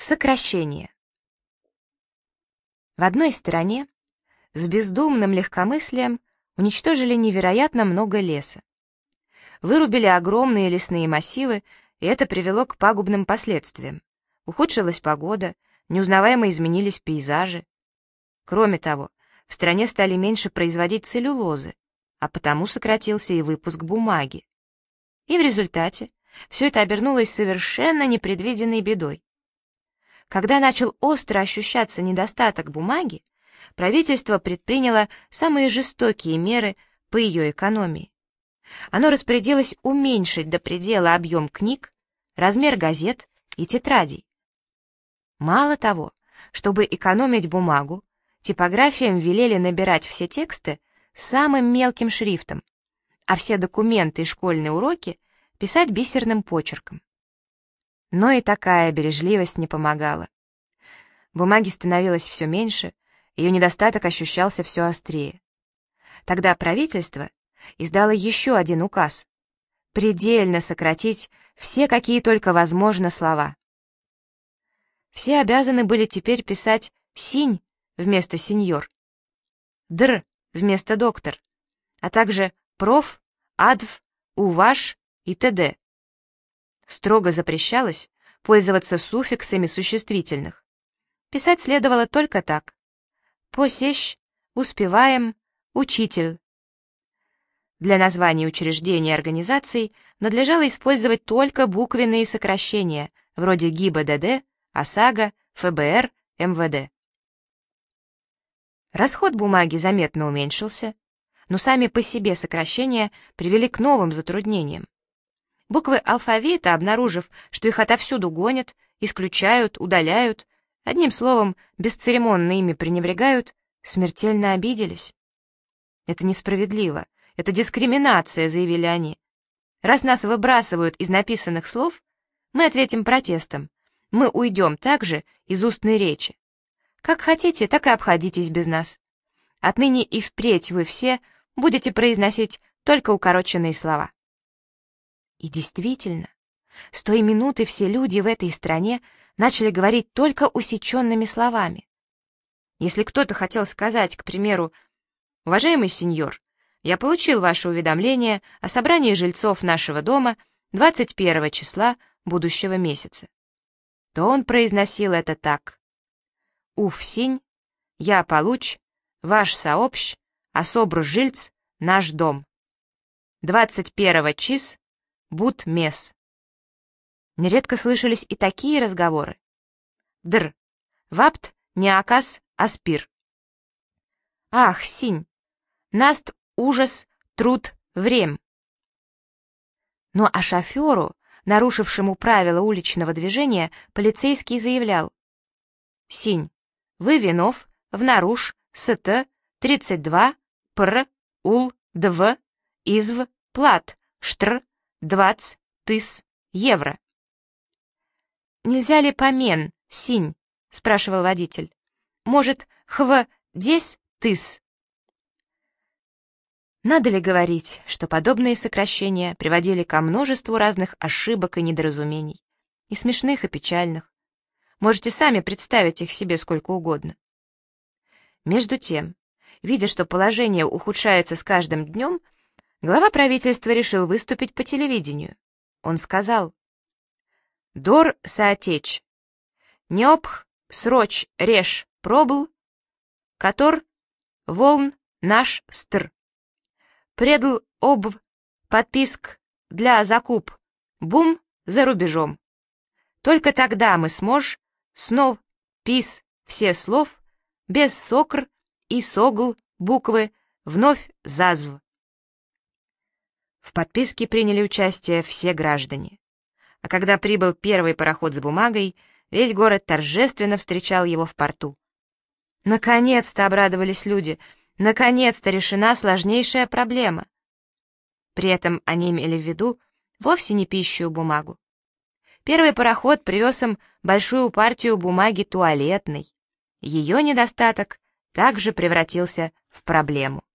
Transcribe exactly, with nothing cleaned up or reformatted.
Сокращение. В одной стране с бездумным легкомыслием уничтожили невероятно много леса. Вырубили огромные лесные массивы, и это привело к пагубным последствиям. Ухудшилась погода, неузнаваемо изменились пейзажи. Кроме того, в стране стали меньше производить целлюлозы, а потому сократился и выпуск бумаги. И в результате все это обернулось совершенно непредвиденной бедой. Когда начал остро ощущаться недостаток бумаги, правительство предприняло самые жестокие меры по ее экономии. Оно распорядилось уменьшить до предела объем книг, размер газет и тетрадей. Мало того, чтобы экономить бумагу, типографиям велели набирать все тексты самым мелким шрифтом, а все документы и школьные уроки писать бисерным почерком. Но и такая бережливость не помогала. Бумаги становилось все меньше, ее недостаток ощущался все острее. Тогда правительство издало еще один указ — предельно сократить все, какие только возможно, слова. Все обязаны были теперь писать «синь» вместо «сеньор», «др» вместо «доктор», а также «проф», «адв», «уваш» и т.д. Строго запрещалось пользоваться суффиксами существительных. Писать следовало только так: «посещ», «успеваем», «учитель». Для названий учреждений и организаций надлежало использовать только буквенные сокращения, вроде ГИБДД, ОСАГО, ФБР, МВД. Расход бумаги заметно уменьшился, но сами по себе сокращения привели к новым затруднениям. Буквы алфавита, обнаружив, что их отовсюду гонят, исключают, удаляют, одним словом, бесцеремонно ими пренебрегают, смертельно обиделись. «Это несправедливо, это дискриминация», — заявили они. «Раз нас выбрасывают из написанных слов, мы ответим протестом, мы уйдем также из устной речи. Как хотите, так и обходитесь без нас. Отныне и впредь вы все будете произносить только укороченные слова». И действительно, с той минуты все люди в этой стране начали говорить только усеченными словами. Если кто-то хотел сказать, к примеру, «Уважаемый сеньор, я получил ваше уведомление о собрании жильцов нашего дома двадцать первого числа будущего месяца», то он произносил это так: «Уф синь, я получ, ваш сообщ, особр жильц, наш дом. двадцать первого чис, буд мес». Нередко слышались и такие разговоры. Др. Вапт не акас аспир. Ах, синь, наст ужас, труд, врем. Но а шоферу, нарушившему правила уличного движения, полицейский заявлял: «Синь, вы винов, в наруш, ст, тридцать два, пр, ул, дв, изв, плат, штр, двац, тыс, евро». «Нельзя ли помен, синь?» — спрашивал водитель. «Может, хв, десь, тыс?» Надо ли говорить, что подобные сокращения приводили ко множеству разных ошибок и недоразумений, и смешных, и печальных. Можете сами представить их себе сколько угодно. Между тем, видя, что положение ухудшается с каждым днем, глава правительства решил выступить по телевидению. Он сказал: «Дор соотечь, необх сроч реш пробл, котор волн наш стр. Предл об подписк для закуп бум за рубежом. Только тогда мы смож снов пис все слов без сокр и согл буквы вновь зазв». В подписке приняли участие все граждане. А когда прибыл первый пароход с бумагой, весь город торжественно встречал его в порту. Наконец-то обрадовались люди, наконец-то решена сложнейшая проблема. При этом они имели в виду вовсе не пищу и бумагу. Первый пароход привез им большую партию бумаги туалетной. Ее недостаток также превратился в проблему.